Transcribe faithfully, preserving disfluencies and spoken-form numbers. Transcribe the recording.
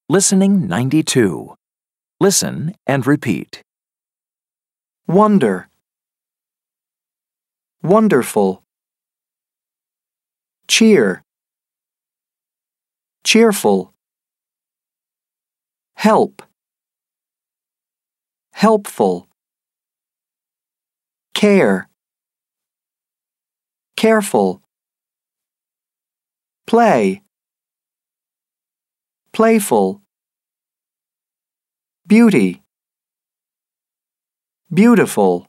Listening ninety-two. Listen and repeat. Wonder. Wonderful. Cheer. Cheerful. Help. Helpful. Care. Careful. Play. Playful. Beauty. Beautiful.